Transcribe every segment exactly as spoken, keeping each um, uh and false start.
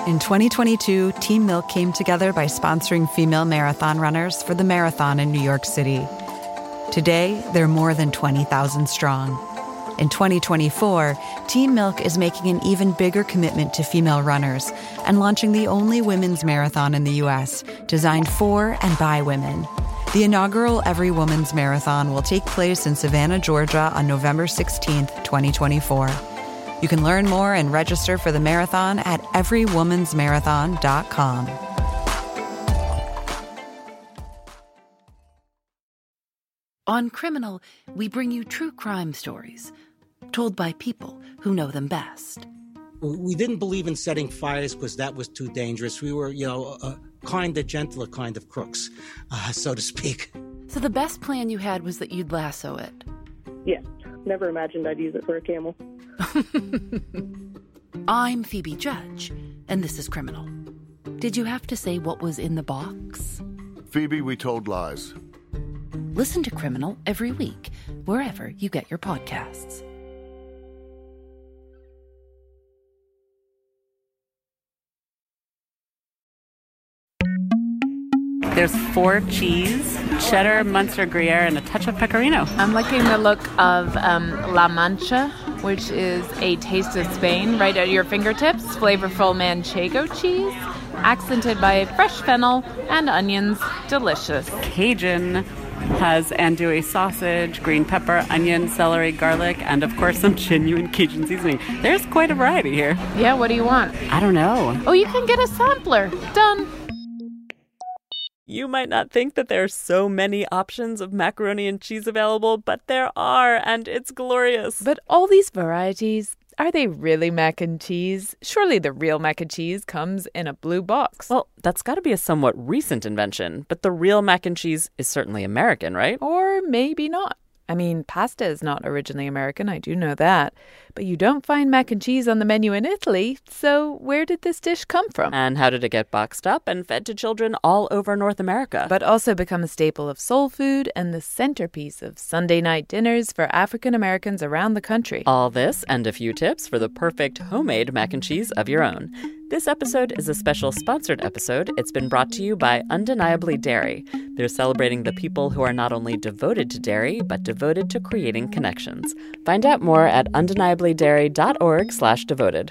In twenty twenty-two, Team Milk came together by sponsoring female marathon runners for the marathon in New York City. Today, they're more than twenty thousand strong. In twenty twenty-four, Team Milk is making an even bigger commitment to female runners and launching the only women's marathon in the U S designed for and by women. The inaugural Every Woman's Marathon will take place in Savannah, Georgia on November sixteenth, twenty twenty-four. You can learn more and register for the marathon at every woman's marathon dot com. On Criminal, we bring you true crime stories, told by people who know them best. We didn't believe in setting fires because that was too dangerous. We were, you know, a kinder, gentler kind of crooks, uh, so to speak. So the best plan you had was that you'd lasso it. Yeah, never imagined I'd use it for a camel. I'm Phoebe Judge, and this is Criminal. Did you have to say what was in the box? Phoebe, we told lies. Listen to Criminal every week, wherever you get your podcasts. There's four cheese, cheddar, Munster Gruyere, and a touch of pecorino. I'm liking the look of um, La Mancha, which is a taste of Spain right at your fingertips. Flavorful Manchego cheese, accented by fresh fennel and onions. Delicious. Cajun has andouille sausage, green pepper, onion, celery, garlic, and of course some genuine Cajun seasoning. There's quite a variety here. Yeah, what do you want? I don't know. Oh, you can get a sampler. Done. You might not think that there are so many options of macaroni and cheese available, but there are, and it's glorious. But all these varieties, are they really mac and cheese? Surely the real mac and cheese comes in a blue box. Well, that's got to be a somewhat recent invention, but the real mac and cheese is certainly American, right? Or maybe not. I mean, pasta is not originally American, I do know that. But you don't find mac and cheese on the menu in Italy, so where did this dish come from? And how did it get boxed up and fed to children all over North America? But also become a staple of soul food and the centerpiece of Sunday night dinners for African Americans around the country. All this and a few tips for the perfect homemade mac and cheese of your own. This episode is a special sponsored episode. It's been brought to you by Undeniably Dairy. They're celebrating the people who are not only devoted to dairy, but devoted to creating connections. Find out more at undeniably dairy dot org slash devoted.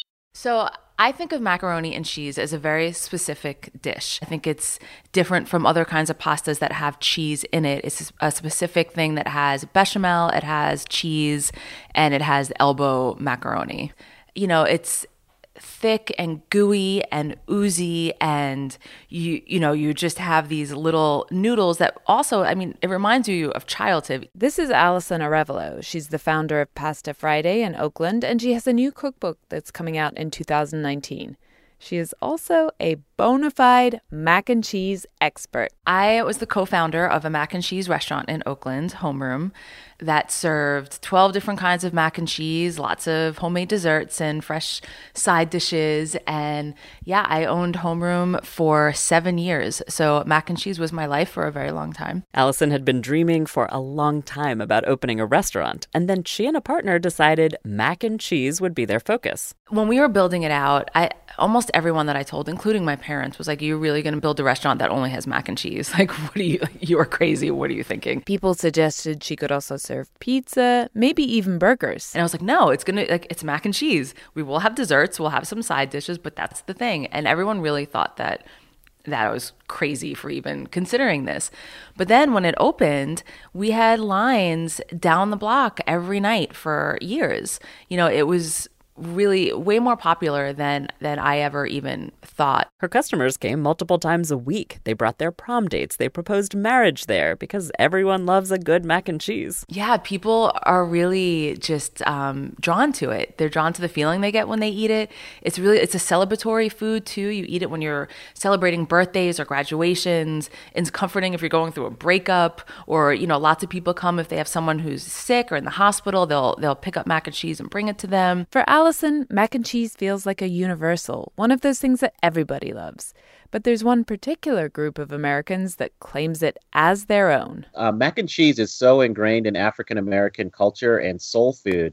So I think of macaroni and cheese as a very specific dish. I think it's different from other kinds of pastas that have cheese in it. It's a specific thing that has bechamel, it has cheese, and it has elbow macaroni. You know, it's thick and gooey and oozy, and you you know you just have these little noodles that also, I mean, it reminds you of childhood. This is Allison Arevalo. She's the founder of Pasta Friday in Oakland, and she has a new cookbook that's coming out in two thousand nineteen. She is also a bona fide mac and cheese expert. I was the co-founder of a mac and cheese restaurant in Oakland, Homeroom, that served twelve different kinds of mac and cheese, lots of homemade desserts and fresh side dishes. And yeah, I owned Homeroom for seven years. So mac and cheese was my life for a very long time. Allison had been dreaming for a long time about opening a restaurant. And then she and a partner decided mac and cheese would be their focus. When we were building it out, I almost everyone that I told, including my parents, was like, "You're really going to build a restaurant that only has mac and cheese? Like, what are you, you are crazy. What are you thinking?" People suggested she could also serve pizza, maybe even burgers. And I was like, no, it's going to, like, it's mac and cheese. We will have desserts, we'll have some side dishes, but that's the thing. And everyone really thought that that I was crazy for even considering this. But then when it opened, we had lines down the block every night for years. You know, it was really way more popular than than I ever even thought. Her customers came multiple times a week. They brought their prom dates. They proposed marriage there because everyone loves a good mac and cheese. Yeah, people are really just um, drawn to it. They're drawn to the feeling they get when they eat it. It's really, it's a celebratory food too. You eat it when you're celebrating birthdays or graduations. It's comforting if you're going through a breakup, or, you know, lots of people come if they have someone who's sick or in the hospital. They'll they'll pick up mac and cheese and bring it to them. For Allison, mac and cheese feels like a universal, one of those things that everybody loves. But there's one particular group of Americans that claims it as their own. Uh, mac and cheese is so ingrained in African American culture and soul food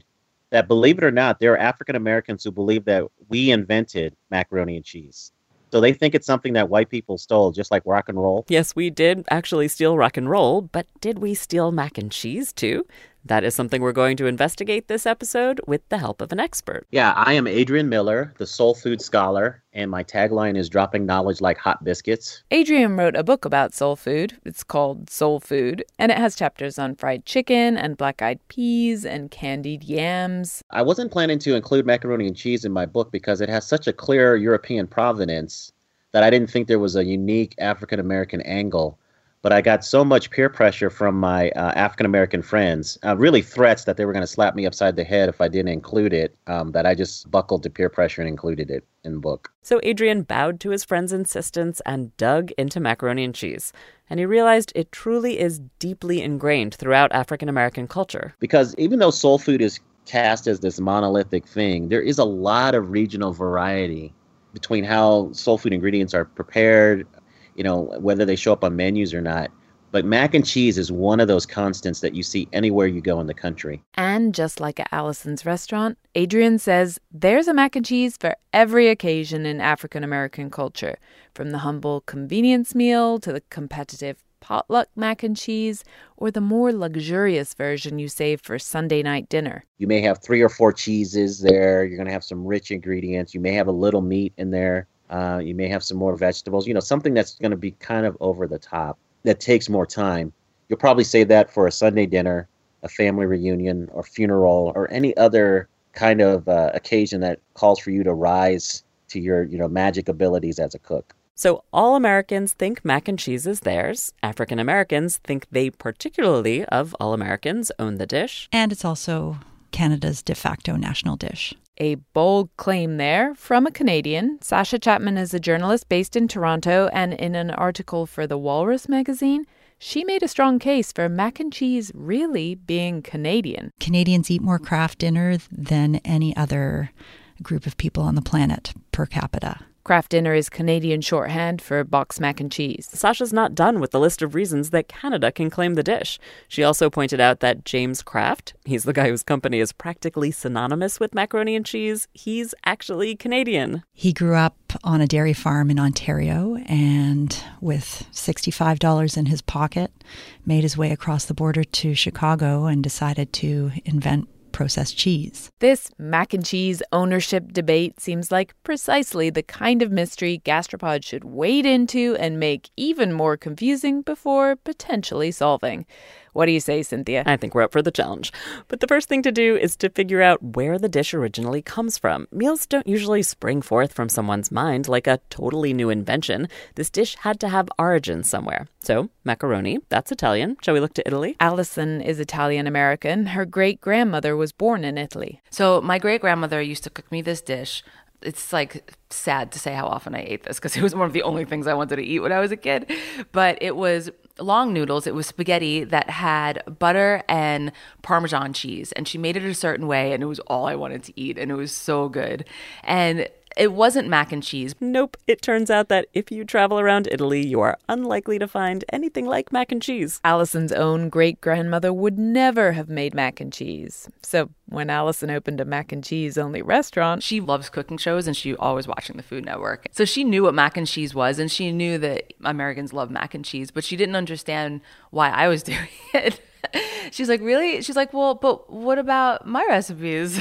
that, believe it or not, there are African Americans who believe that we invented macaroni and cheese. So they think it's something that white people stole, just like rock and roll. Yes, we did actually steal rock and roll, but did we steal mac and cheese too? That is something we're going to investigate this episode with the help of an expert. Yeah, I am Adrian Miller, the soul food scholar, and my tagline is dropping knowledge like hot biscuits. Adrian wrote a book about soul food. It's called Soul Food, and it has chapters on fried chicken and black-eyed peas and candied yams. I wasn't planning to include macaroni and cheese in my book because it has such a clear European provenance that I didn't think there was a unique African-American angle. But I got so much peer pressure from my uh, African-American friends, uh, really threats that they were going to slap me upside the head if I didn't include it, um, that I just buckled to peer pressure and included it in the book. So Adrian bowed to his friend's insistence and dug into macaroni and cheese. And he realized it truly is deeply ingrained throughout African-American culture. Because even though soul food is cast as this monolithic thing, there is a lot of regional variety between how soul food ingredients are prepared, you know, whether they show up on menus or not. But mac and cheese is one of those constants that you see anywhere you go in the country. And just like at Allison's restaurant, Adrian says there's a mac and cheese for every occasion in African-American culture, from the humble convenience meal to the competitive potluck mac and cheese, or the more luxurious version you save for Sunday night dinner. You may have three or four cheeses there. You're going to have some rich ingredients. You may have a little meat in there. Uh, you may have some more vegetables, you know, something that's going to be kind of over the top, that takes more time. You'll probably save that for a Sunday dinner, a family reunion, or funeral, or any other kind of uh, occasion that calls for you to rise to your, you know, magic abilities as a cook. So all Americans think mac and cheese is theirs. African Americans think they particularly, of all Americans, own the dish. And it's also Canada's de facto national dish. A bold claim there from a Canadian. Sasha Chapman is a journalist based in Toronto, and in an article for The Walrus magazine, she made a strong case for mac and cheese really being Canadian. Canadians eat more Kraft Dinner than any other group of people on the planet per capita. Kraft Dinner is Canadian shorthand for boxed mac and cheese. Sasha's not done with the list of reasons that Canada can claim the dish. She also pointed out that James Kraft, he's the guy whose company is practically synonymous with macaroni and cheese, he's actually Canadian. He grew up on a dairy farm in Ontario and with sixty-five dollars in his pocket, made his way across the border to Chicago and decided to invent processed cheese. This mac and cheese ownership debate seems like precisely the kind of mystery Gastropod should wade into and make even more confusing before potentially solving. What do you say, Cynthia? I think we're up for the challenge. But the first thing to do is to figure out where the dish originally comes from. Meals don't usually spring forth from someone's mind like a totally new invention. This dish had to have origins somewhere. So, macaroni, that's Italian. Shall we look to Italy? Allison is Italian-American. Her great-grandmother was born in Italy. So my great-grandmother used to cook me this dish. It's like sad to say how often I ate this because it was one of the only things I wanted to eat when I was a kid. But it was long noodles. It was spaghetti that had butter and Parmesan cheese. And she made it a certain way, and it was all I wanted to eat. And it was so good. And it wasn't mac and cheese. Nope. It turns out that if you travel around Italy, you are unlikely to find anything like mac and cheese. Allison's own great-grandmother would never have made mac and cheese. So when Allison opened a mac and cheese only restaurant, she loves cooking shows and she always watching the Food Network. So she knew what mac and cheese was, and she knew that Americans love mac and cheese, but she didn't understand why I was doing it. She's like, really? She's like, well, but what about my recipes?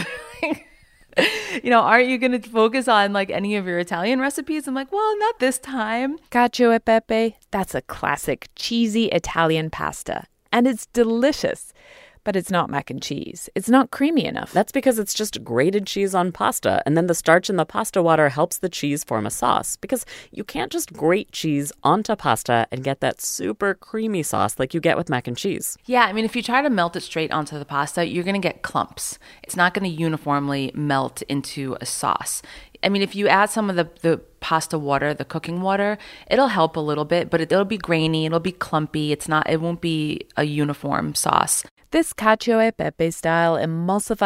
You know, aren't you going to focus on like any of your Italian recipes? I'm like, well, not this time. Cacio e pepe, that's a classic cheesy Italian pasta. And it's delicious. But it's not mac and cheese. It's not creamy enough. That's because it's just grated cheese on pasta, and then the starch in the pasta water helps the cheese form a sauce, because you can't just grate cheese onto pasta and get that super creamy sauce like you get with mac and cheese. Yeah, I mean, if you try to melt it straight onto the pasta, you're going to get clumps. It's not going to uniformly melt into a sauce. I mean, if you add some of the, the pasta water, the cooking water, it'll help a little bit, but it, it'll be grainy, it'll be clumpy. It's not, it won't be a uniform sauce. This cacio e pepe style emulsified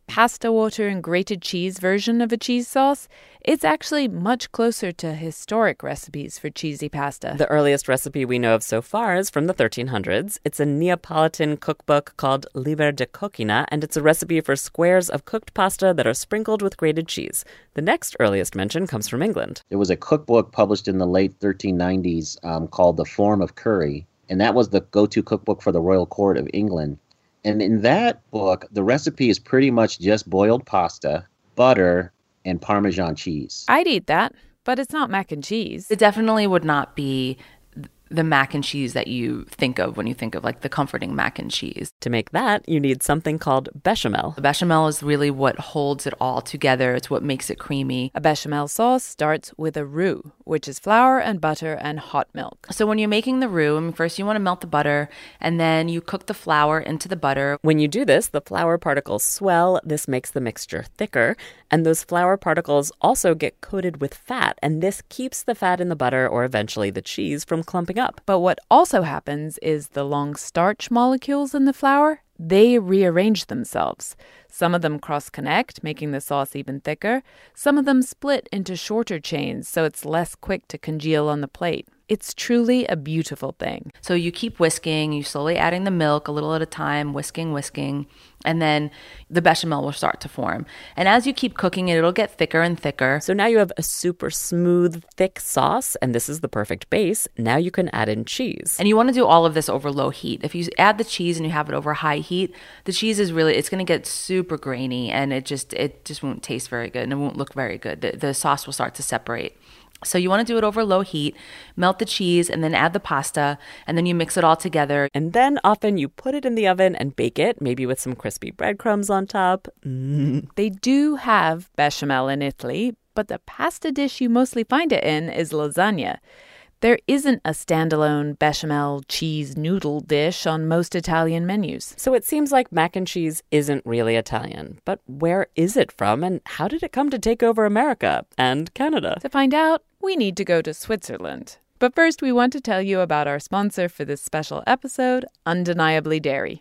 pasta water and grated cheese version of a cheese sauce, it's actually much closer to historic recipes for cheesy pasta. The earliest recipe we know of so far is from the thirteen hundreds. It's a Neapolitan cookbook called Liber de Coquina, and it's a recipe for squares of cooked pasta that are sprinkled with grated cheese. The next earliest mention comes from England. There was a cookbook published in the late thirteen nineties um, called The Form of Curry, and that was the go-to cookbook for the Royal Court of England. And in that book, the recipe is pretty much just boiled pasta, butter, and Parmesan cheese. I'd eat that, but it's not mac and cheese. It definitely would not be the mac and cheese that you think of when you think of like the comforting mac and cheese. To make that, you need something called bechamel. The bechamel is really what holds it all together. It's what makes it creamy. A bechamel sauce starts with a roux, which is flour and butter and hot milk. So when you're making the roux, I mean, first you want to melt the butter, and then you cook the flour into the butter. When you do this, the flour particles swell. This makes the mixture thicker, and those flour particles also get coated with fat, and this keeps the fat in the butter, or eventually the cheese, from clumping up. But what also happens is the long starch molecules in the flour, they rearrange themselves. Some of them cross-connect, making the sauce even thicker. Some of them split into shorter chains, so it's less quick to congeal on the plate. It's truly a beautiful thing. So you keep whisking, you slowly adding the milk a little at a time, whisking, whisking, and then the bechamel will start to form. And as you keep cooking it, it'll get thicker and thicker. So now you have a super smooth, thick sauce, and this is the perfect base. Now you can add in cheese. And you want to do all of this over low heat. If you add the cheese and you have it over high heat, the cheese is really, it's going to get super grainy, and it just it just won't taste very good, and it won't look very good. The, the sauce will start to separate. So you want to do it over low heat, melt the cheese, and then add the pasta, and then you mix it all together. And then often you put it in the oven and bake it, maybe with some crispy breadcrumbs on top. Mm. They do have bechamel in Italy, but the pasta dish you mostly find it in is lasagna. There isn't a standalone bechamel cheese noodle dish on most Italian menus. So it seems like mac and cheese isn't really Italian. But where is it from, and how did it come to take over America and Canada? To find out, we need to go to Switzerland. But first, we want to tell you about our sponsor for this special episode, Undeniably Dairy.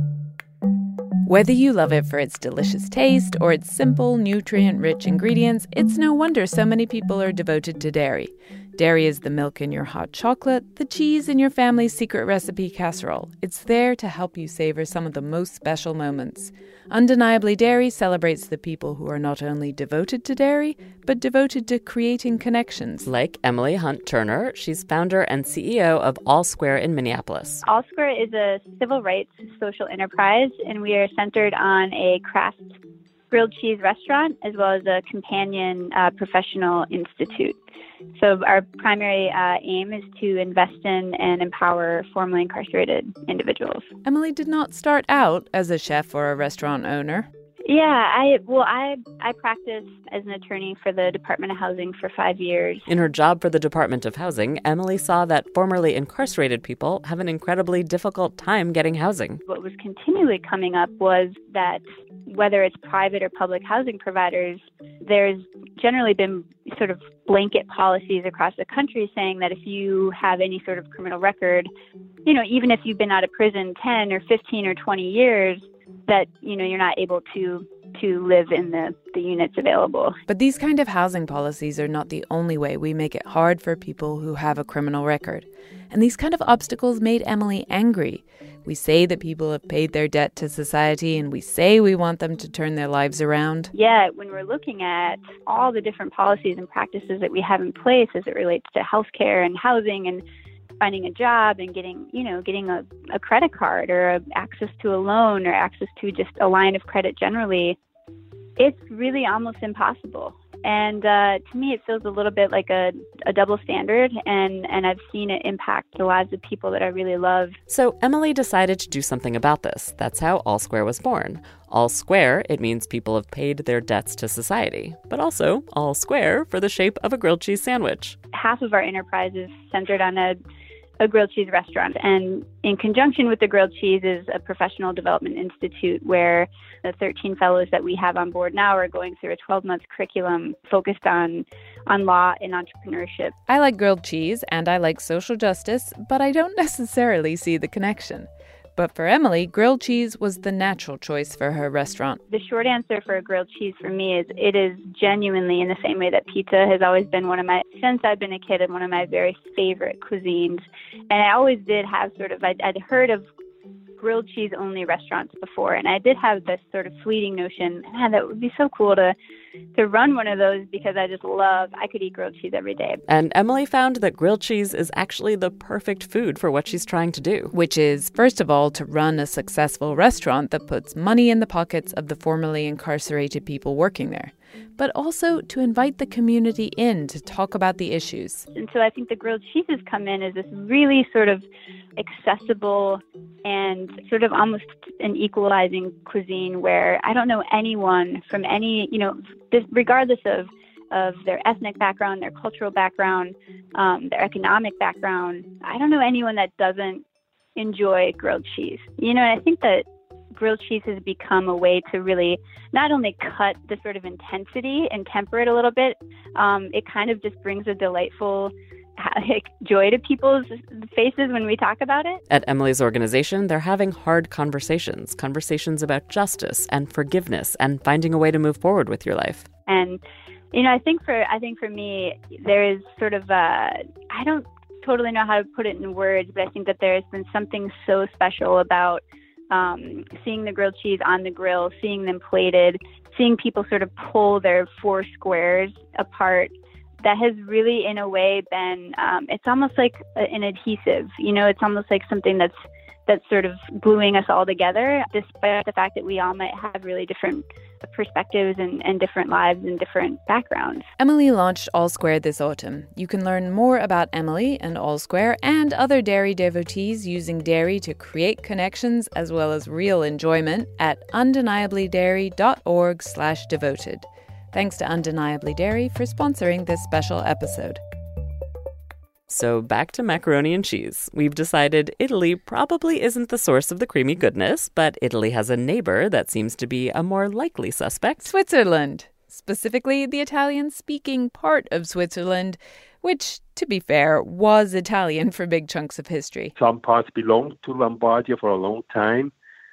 Whether you love it for its delicious taste or its simple, nutrient-rich ingredients, it's no wonder so many people are devoted to dairy. Dairy is the milk in your hot chocolate, the cheese in your family's secret recipe casserole. It's there to help you savor some of the most special moments. Undeniably Dairy celebrates the people who are not only devoted to dairy, but devoted to creating connections. Like Emily Hunt Turner. She's founder and C E O of All Square in Minneapolis. All Square is a civil rights social enterprise, and we are centered on a craft grilled cheese restaurant as well as a companion uh, professional institute. So our primary uh, aim is to invest in and empower formerly incarcerated individuals. Emily did not start out as a chef or a restaurant owner. Yeah, I well, I I practiced as an attorney for the Department of Housing for five years. In her job for the Department of Housing, Emily saw that formerly incarcerated people have an incredibly difficult time getting housing. What was continually coming up was that whether it's private or public housing providers, there's generally been sort of blanket policies across the country saying that if you have any sort of criminal record, you know, even if you've been out of prison ten or fifteen or twenty years, that, you know, you're not able to to live in the, the units available. But these kind of housing policies are not the only way we make it hard for people who have a criminal record. And these kind of obstacles made Emily angry. We say that people have paid their debt to society, and we say we want them to turn their lives around. Yeah, when we're looking at all the different policies and practices that we have in place as it relates to healthcare and housing and finding a job and getting, you know, getting a, a credit card or a, access to a loan or access to just a line of credit generally, it's really almost impossible. And uh, to me, it feels a little bit like a, a double standard, and, and I've seen it impact the lives of people that I really love. So Emily decided to do something about this. That's how All Square was born. All Square, it means people have paid their debts to society, but also all square for the shape of a grilled cheese sandwich. Half of our enterprise is centered on a a grilled cheese restaurant. And in conjunction with the grilled cheese is a professional development institute where the thirteen fellows that we have on board now are going through a twelve-month curriculum focused on, on law and entrepreneurship. I like grilled cheese and I like social justice, but I don't necessarily see the connection. But for Emily, grilled cheese was the natural choice for her restaurant. The short answer for a grilled cheese for me is it is genuinely in the same way that pizza has always been one of my, since I've been a kid, and one of my very favorite cuisines. And I always did have sort of, I'd, I'd heard of grilled cheese only restaurants before, and I did have this sort of fleeting notion, man, that would be so cool to to run one of those, because I just love, I could eat grilled cheese every day. And Emily found that grilled cheese is actually the perfect food for what she's trying to do. Which is, first of all, to run a successful restaurant that puts money in the pockets of the formerly incarcerated people working there, but also to invite the community in to talk about the issues. And so I think the grilled cheeses come in as this really sort of accessible and sort of almost an equalizing cuisine where I don't know anyone from any, you know, this, regardless of, of their ethnic background, their cultural background, um, their economic background, I don't know anyone that doesn't enjoy grilled cheese. You know, and I think that grilled cheese has become a way to really not only cut the sort of intensity and temper it a little bit, um, it kind of just brings a delightful like, joy to people's faces when we talk about it. At Emily's organization, they're having hard conversations, conversations about justice and forgiveness and finding a way to move forward with your life. And, you know, I think for I think for me, there is sort of a, I don't totally know how to put it in words, but I think that there has been something so special about Um, seeing the grilled cheese on the grill, seeing them plated, seeing people sort of pull their four squares apart, that has really, in a way, been, um, it's almost like an adhesive. You know, it's almost like something that's that's sort of gluing us all together, despite the fact that we all might have really different perspectives and, and different lives and different backgrounds. Emily launched All Square this autumn. You can learn more about Emily and All Square and other dairy devotees using dairy to create connections as well as real enjoyment at undeniablydairy.org slash devoted. Thanks to Undeniably Dairy for sponsoring this special episode. So back to macaroni and cheese. We've decided Italy probably isn't the source of the creamy goodness, but Italy has a neighbor that seems to be a more likely suspect. Switzerland. Specifically, the Italian-speaking part of Switzerland, which, to be fair, was Italian for big chunks of history. Some parts belonged to Lombardia for a long time.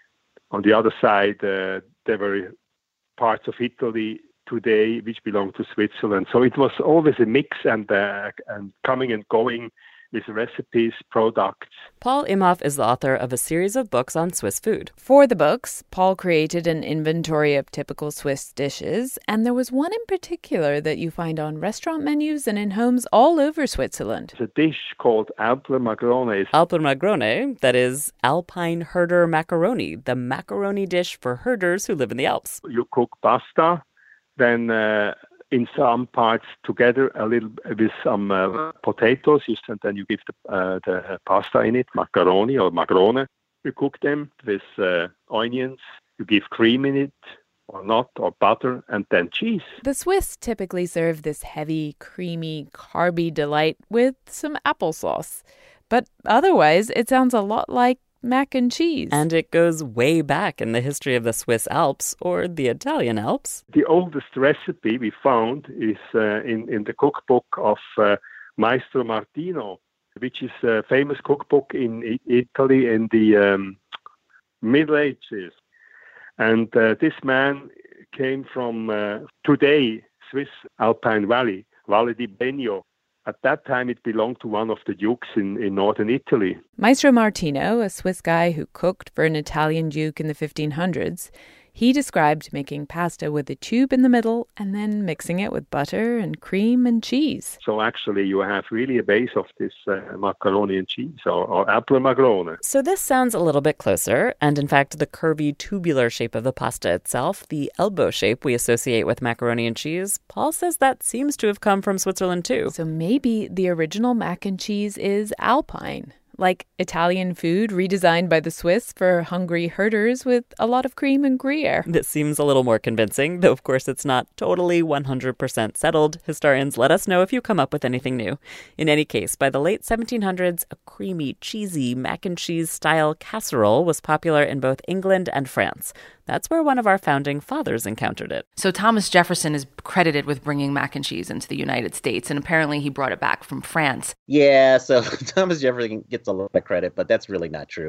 On the other side, uh, there were parts of Italy today which belong to Switzerland. So it was always a mix and uh, and coming and going with recipes, products. Paul Imhoff is the author of a series of books on Swiss food. For the books, Paul created an inventory of typical Swiss dishes, and there was one in particular that you find on restaurant menus and in homes all over Switzerland. It's a dish called Alper Magrone. Alper Magrone, that is Alpine herder macaroni, the macaroni dish for herders who live in the Alps. You cook pasta, then uh, in some parts together a little with some uh, potatoes, and then you give the, uh, the pasta in it, macaroni or magrone. You cook them with uh, onions, you give cream in it or not, or butter, and then cheese. The Swiss typically serve this heavy, creamy, carby delight with some applesauce. But otherwise, it sounds a lot like mac and cheese. And it goes way back in the history of the Swiss Alps, or the Italian Alps. The oldest recipe we found is uh, in, in the cookbook of uh, Maestro Martino, which is a famous cookbook in I- Italy in the um, Middle Ages. And uh, this man came from uh, today, Swiss Alpine Valley, Valle di Begno. At that time, it belonged to one of the dukes in, in northern Italy. Maestro Martino, a Swiss guy who cooked for an Italian duke in the fifteen hundreds, he described making pasta with a tube in the middle and then mixing it with butter and cream and cheese. So actually, you have really a base of this uh, macaroni and cheese, or, or Alper Magrone. So this sounds a little bit closer, and in fact, the curvy tubular shape of the pasta itself, the elbow shape we associate with macaroni and cheese, Paul says that seems to have come from Switzerland too. So maybe the original mac and cheese is Alpine, like Italian food redesigned by the Swiss for hungry herders with a lot of cream and Gruyere. This seems a little more convincing, though of course it's not totally one hundred percent settled. Historians, let us know if you come up with anything new. In any case, by the late seventeen hundreds, a creamy, cheesy mac and cheese style casserole was popular in both England and France. That's where one of our founding fathers encountered it. So Thomas Jefferson is credited with bringing mac and cheese into the United States, and apparently he brought it back from France. Yeah, so Thomas Jefferson gets a lot of credit, but that's really not true.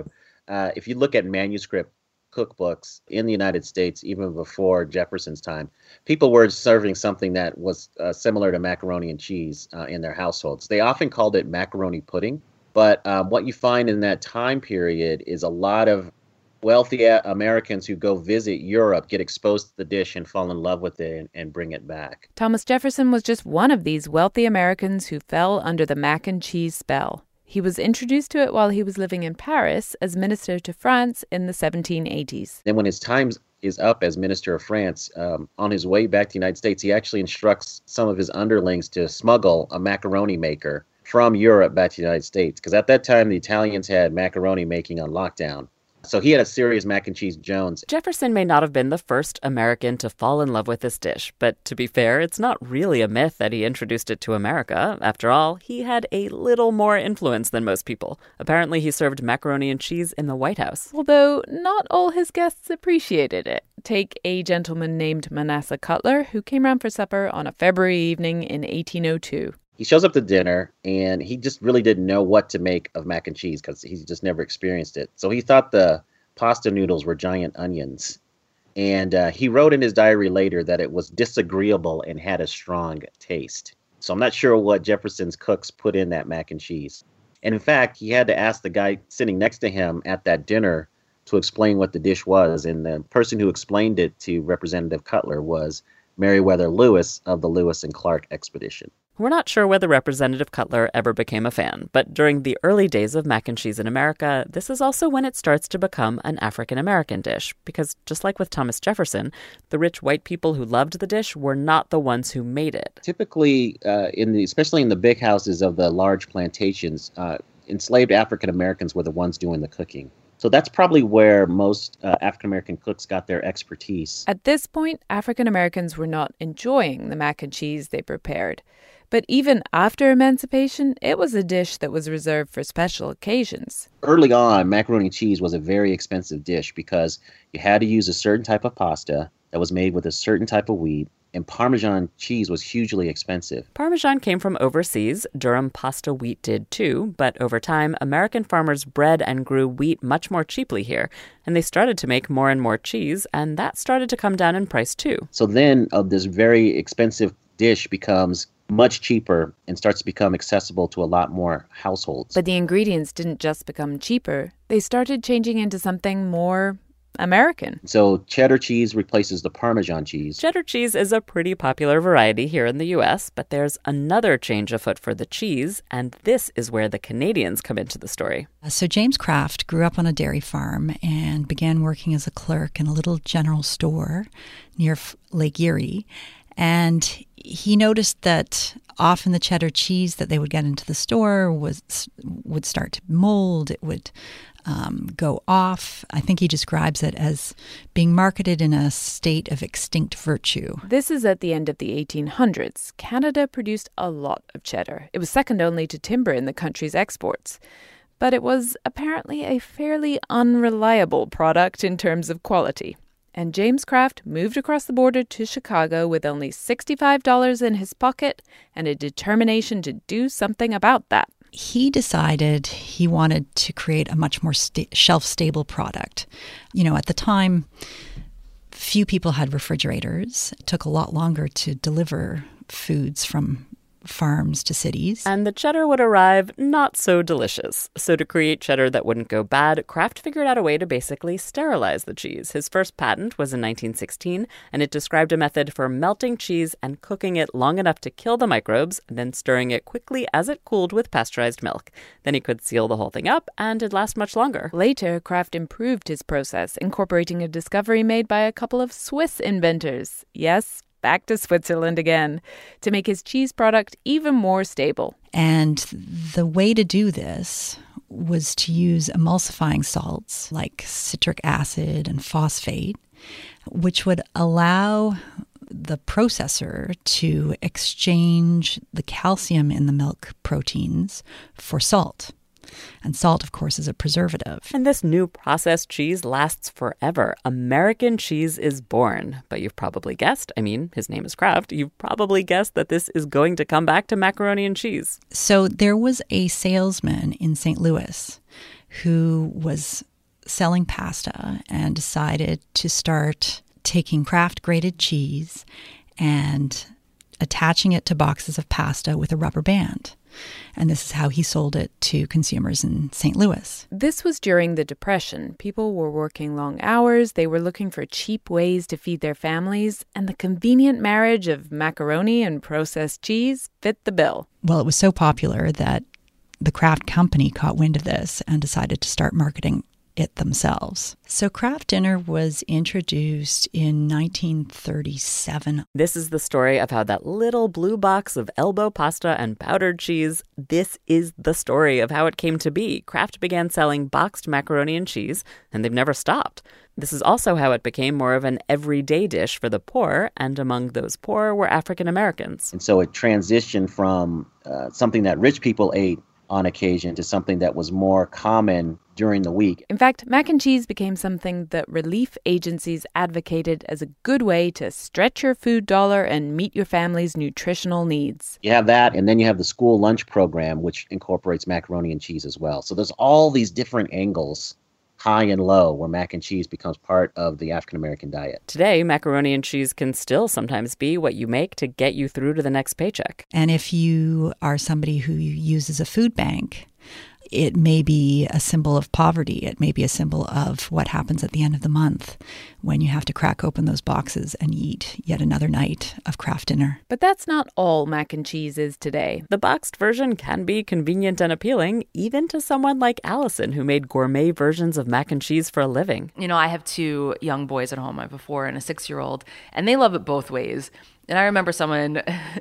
Uh, if you look at manuscript cookbooks in the United States, even before Jefferson's time, people were serving something that was uh, similar to macaroni and cheese uh, in their households. They often called it macaroni pudding. But um, what you find in that time period is a lot of wealthy Americans who go visit Europe get exposed to the dish and fall in love with it and, and bring it back. Thomas Jefferson was just one of these wealthy Americans who fell under the mac and cheese spell. He was introduced to it while he was living in Paris as minister to France in the seventeen eighties. Then when his time is up as minister of France, um, on his way back to the United States, he actually instructs some of his underlings to smuggle a macaroni maker from Europe back to the United States. Because at that time, the Italians had macaroni making on lockdown. So he had a serious mac and cheese Jones. Jefferson may not have been the first American to fall in love with this dish, but to be fair, it's not really a myth that he introduced it to America. After all, he had a little more influence than most people. Apparently, he served macaroni and cheese in the White House. Although not all his guests appreciated it. Take a gentleman named Manasseh Cutler, who came round for supper on a February evening in eighteen oh two. He shows up to dinner, and he just really didn't know what to make of mac and cheese because he's just never experienced it. So he thought the pasta noodles were giant onions. And uh, he wrote in his diary later that it was disagreeable and had a strong taste. So I'm not sure what Jefferson's cooks put in that mac and cheese. And in fact, he had to ask the guy sitting next to him at that dinner to explain what the dish was. And the person who explained it to Representative Cutler was Meriwether Lewis of the Lewis and Clark expedition. We're not sure whether Representative Cutler ever became a fan, but during the early days of mac and cheese in America, this is also when it starts to become an African-American dish, because just like with Thomas Jefferson, the rich white people who loved the dish were not the ones who made it. Typically, uh, in the especially in the big houses of the large plantations, uh, enslaved African-Americans were the ones doing the cooking. So that's probably where most uh, African-American cooks got their expertise. At this point, African-Americans were not enjoying the mac and cheese they prepared. But even after emancipation, it was a dish that was reserved for special occasions. Early on, macaroni and cheese was a very expensive dish because you had to use a certain type of pasta that was made with a certain type of wheat, and Parmesan cheese was hugely expensive. Parmesan came from overseas. Durham pasta wheat did too, but over time, American farmers bred and grew wheat much more cheaply here, and they started to make more and more cheese, and that started to come down in price too. So then uh, this very expensive dish becomes much cheaper and starts to become accessible to a lot more households. But the ingredients didn't just become cheaper. They started changing into something more American. So cheddar cheese replaces the Parmesan cheese. Cheddar cheese is a pretty popular variety here in the U S, but there's another change afoot for the cheese, and this is where the Canadians come into the story. So James Kraft grew up on a dairy farm and began working as a clerk in a little general store near Lake Erie. And he noticed that often the cheddar cheese that they would get into the store was would start to mold. It would um, go off. I think he describes it as being marketed in a state of extinct virtue. This is at the end of the eighteen hundreds. Canada produced a lot of cheddar. It was second only to timber in the country's exports. But it was apparently a fairly unreliable product in terms of quality. And James Kraft moved across the border to Chicago with only sixty-five dollars in his pocket and a determination to do something about that. He decided he wanted to create a much more sta- shelf-stable product. You know, at the time, few people had refrigerators. It took a lot longer to deliver foods from farms to cities. And the cheddar would arrive not so delicious. So to create cheddar that wouldn't go bad, Kraft figured out a way to basically sterilize the cheese. His first patent was in nineteen sixteen, and it described a method for melting cheese and cooking it long enough to kill the microbes, and then stirring it quickly as it cooled with pasteurized milk. Then he could seal the whole thing up, and it'd last much longer. Later, Kraft improved his process, incorporating a discovery made by a couple of Swiss inventors. Yes, back to Switzerland again, to make his cheese product even more stable. And the way to do this was to use emulsifying salts like citric acid and phosphate, which would allow the processor to exchange the calcium in the milk proteins for salt. And salt, of course, is a preservative. And this new processed cheese lasts forever. American cheese is born. But you've probably guessed, I mean, his name is Kraft, you've probably guessed that this is going to come back to macaroni and cheese. So there was a salesman in Saint Louis who was selling pasta and decided to start taking Kraft grated cheese and attaching it to boxes of pasta with a rubber band. And this is how he sold it to consumers in Saint Louis. This was during the Depression. People were working long hours. They were looking for cheap ways to feed their families. And the convenient marriage of macaroni and processed cheese fit the bill. Well, it was so popular that the Kraft company caught wind of this and decided to start marketing it themselves. So Kraft Dinner was introduced in nineteen thirty-seven. This is the story of how that little blue box of elbow pasta and powdered cheese, this is the story of how it came to be. Kraft began selling boxed macaroni and cheese, and they've never stopped. This is also how it became more of an everyday dish for the poor, and among those poor were African Americans. And so it transitioned from uh, something that rich people ate on occasion to something that was more common during the week. In fact, mac and cheese became something that relief agencies advocated as a good way to stretch your food dollar and meet your family's nutritional needs. You have that, and then you have the school lunch program, which incorporates macaroni and cheese as well. So there's all these different angles, high and low, where mac and cheese becomes part of the African-American diet. Today, macaroni and cheese can still sometimes be what you make to get you through to the next paycheck. And if you are somebody who uses a food bank, it may be a symbol of poverty. It may be a symbol of what happens at the end of the month when you have to crack open those boxes and eat yet another night of Kraft Dinner. But that's not all mac and cheese is today. The boxed version can be convenient and appealing, even to someone like Allison, who made gourmet versions of mac and cheese for a living. You know, I have two young boys at home. I have a four and a six-year-old, and they love it both ways. And I remember someone,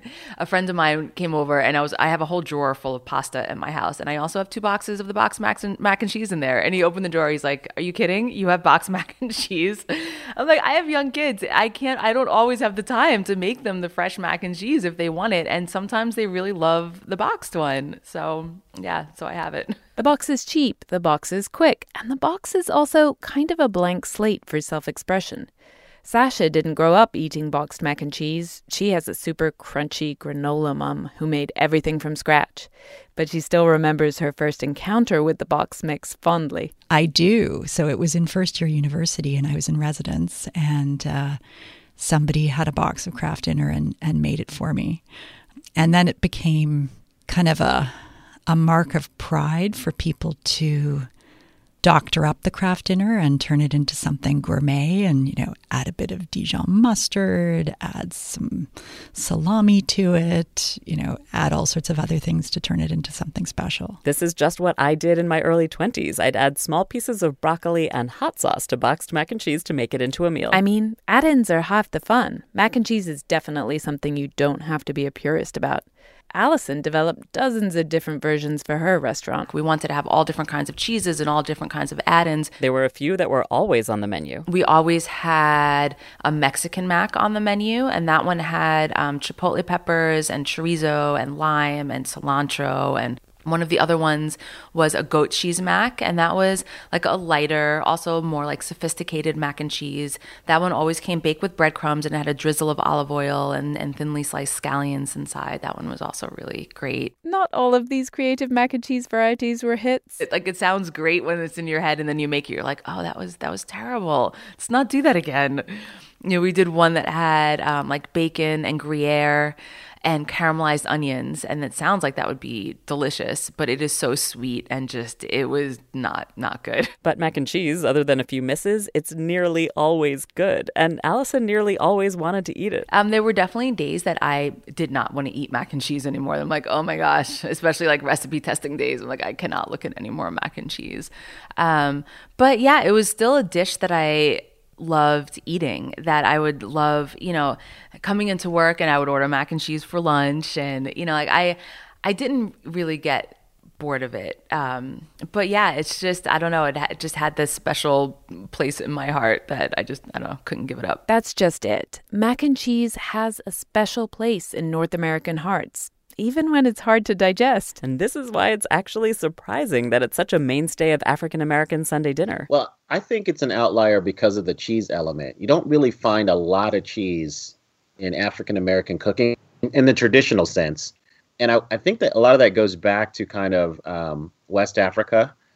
a friend of mine came over, and I was I have a whole drawer full of pasta at my house, and I also have two boxes of the boxed mac and, mac and cheese in there. And he opened the drawer. He's like, "Are you kidding? You have boxed mac and cheese?" I'm like, "I have young kids. I can't. I don't always have the time to make them the fresh mac and cheese if they want it. And sometimes they really love the boxed one. So yeah, so I have it." The box is cheap. The box is quick, and the box is also kind of a blank slate for self-expression. Sasha didn't grow up eating boxed mac and cheese. She has a super crunchy granola mom who made everything from scratch. But she still remembers her first encounter with the box mix fondly. I do. So it was in first year university and I was in residence, and uh, somebody had a box of Kraft Dinner and, and made it for me. And then it became kind of a, a mark of pride for people to doctor up the Kraft Dinner and turn it into something gourmet and, you know, add a bit of Dijon mustard, add some salami to it, you know, add all sorts of other things to turn it into something special. This is just what I did in my early twenties. I'd add small pieces of broccoli and hot sauce to boxed mac and cheese to make it into a meal. I mean, add-ins are half the fun. Mac and cheese is definitely something you don't have to be a purist about. Allison developed dozens of different versions for her restaurant. We wanted to have all different kinds of cheeses and all different kinds of add-ins. There were a few that were always on the menu. We always had a Mexican mac on the menu, and that one had um, chipotle peppers and chorizo and lime and cilantro, and one of the other ones was a goat cheese mac, and that was like a lighter, also more like sophisticated mac and cheese. That one always came baked with breadcrumbs and had a drizzle of olive oil and, and thinly sliced scallions inside. That one was also really great. Not all of these creative mac and cheese varieties were hits. It, like it sounds great when it's in your head, and then you make it, you're like, oh, that was that was terrible. Let's not do that again. You know, we did one that had um, like bacon and Gruyere and caramelized onions, and it sounds like that would be delicious, but it is so sweet and just, it was not not good. But mac and cheese, other than a few misses, it's nearly always good, and Allison nearly always wanted to eat it. Um, there were definitely days that I did not want to eat mac and cheese anymore. I'm like, oh my gosh, especially like recipe testing days. I'm like, I cannot look at any more mac and cheese. Um, but yeah, it was still a dish that I loved eating, that I would love, you know, coming into work and I would order mac and cheese for lunch. And, you know, like I, I didn't really get bored of it. Um, but yeah, it's just, I don't know, it, ha- it just had this special place in my heart that I just, I don't know, couldn't give it up. That's just it. Mac and cheese has a special place in North American hearts, even when it's hard to digest. And this is why it's actually surprising that it's such a mainstay of African-American Sunday dinner. Well, I think it's an outlier because of the cheese element. You don't really find a lot of cheese in African-American cooking in the traditional sense. And I, I think that a lot of that goes back to kind of um, West Africa.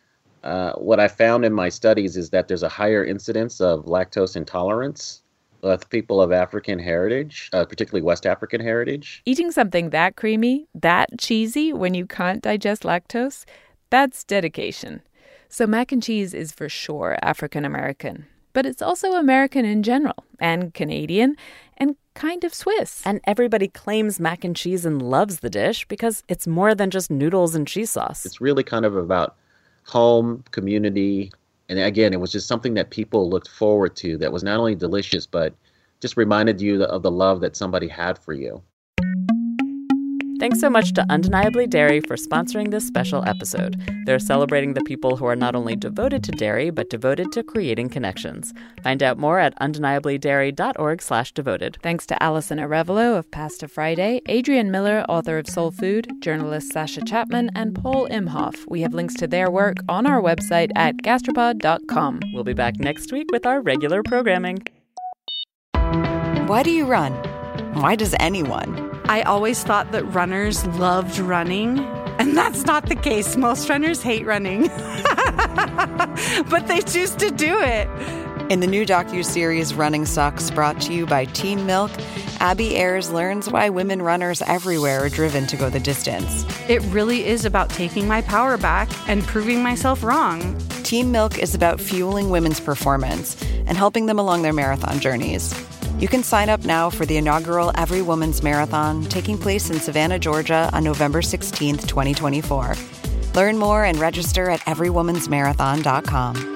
uh, what I found in my studies is that there's a higher incidence of lactose intolerance with people of African heritage, uh, particularly West African heritage. Eating something that creamy, that cheesy, when you can't digest lactose, that's dedication. So mac and cheese is for sure African American. But it's also American in general, and Canadian, and kind of Swiss. And everybody claims mac and cheese and loves the dish because it's more than just noodles and cheese sauce. It's really kind of about home, community, and again, it was just something that people looked forward to that was not only delicious, but just reminded you of the love that somebody had for you. Thanks so much to Undeniably Dairy for sponsoring this special episode. They're celebrating the people who are not only devoted to dairy, but devoted to creating connections. Find out more at undeniablydairy.org slash devoted. Thanks to Alison Arevalo of Pasta Friday, Adrian Miller, author of Soul Food, journalist Sasha Chapman, and Paul Imhoff. We have links to their work on our website at gastropod dot com. We'll be back next week with our regular programming. Why do you run? Why does anyone? I always thought that runners loved running, and that's not the case. Most runners hate running, but they choose to do it. In the new docuseries Running Sucks, brought to you by Teen Milk, Abby Ayers learns why women runners everywhere are driven to go the distance. It really is about taking my power back and proving myself wrong. Teen Milk is about fueling women's performance and helping them along their marathon journeys. You can sign up now for the inaugural Every Woman's Marathon taking place in Savannah, Georgia on November sixteenth, twenty twenty-four. Learn more and register at every woman's marathon dot com.